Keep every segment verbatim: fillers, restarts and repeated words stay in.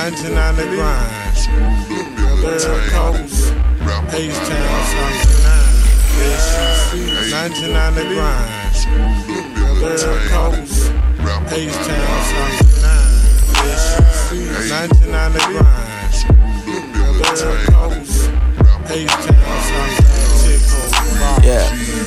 nineteen ninety grind. Third Coast, H-Town, seventy-nine. nineteen ninety grind. Third Coast, H-Town, seventy-nine. nineteen ninety grind. Third Coast, H-Town, seventy-nine. Yeah.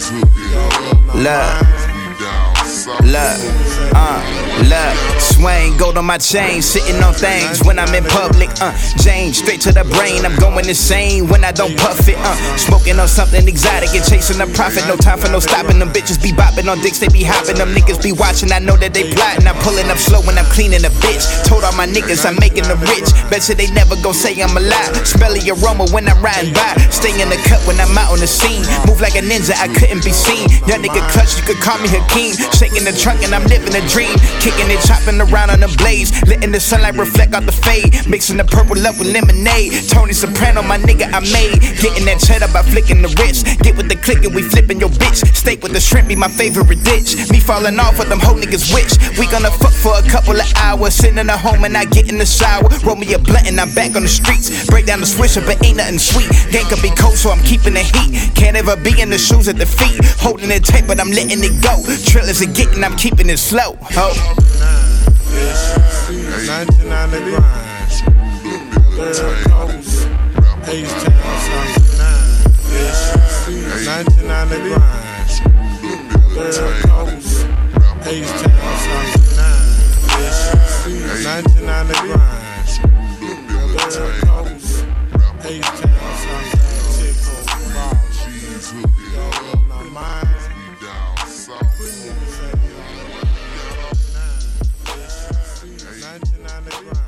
Look. Look, uh, look, swing, gold on my chain, sitting on things when I'm in public, uh, James, straight to the brain, I'm going insane when I don't puff it, uh, smoking on something exotic and chasing the profit, no time for no stopping, them bitches be bopping on dicks, they be hopping, them niggas be watching, I know that they plotting, I'm pulling up slow when I'm cleaning a bitch, told all my niggas I'm making the rich, bet you they never gon' say I'm alive, smell the aroma when I'm riding by, stay in the cut when I'm out on the scene, move like a ninja, I couldn't be seen, young nigga clutch, you could call me Hakeem, shaking the trunk and I'm living a dream, kicking it, chopping around on the blades, letting the sunlight reflect off the fade, mixing the purple up with lemonade, Tony Soprano, my nigga I made, getting that cheddar by flicking the wrist, get with the click and we flipping your bitch, steak with the shrimp be my favorite dish, me falling off what them whole niggas wish, we gonna fuck for a couple of hours, sitting in the home and I get in the shower, roll me a blunt and I'm back on the streets, break down the swisher but ain't nothing sweet, gang could be cold so I'm keeping the heat, can't ever be in the shoes at the feet, holding it tight but I'm letting it go, trillers are getting, I'm keeping it slow, ho. nineteen ninety grind. Third Coast, H-Town, seventy-nine. nineteen ninety grind. Third Coast, H-Town, seventy-nine. nineteen ninety grind. Third Coast, H-Town, seventy-nine. nineteen ninety-nine.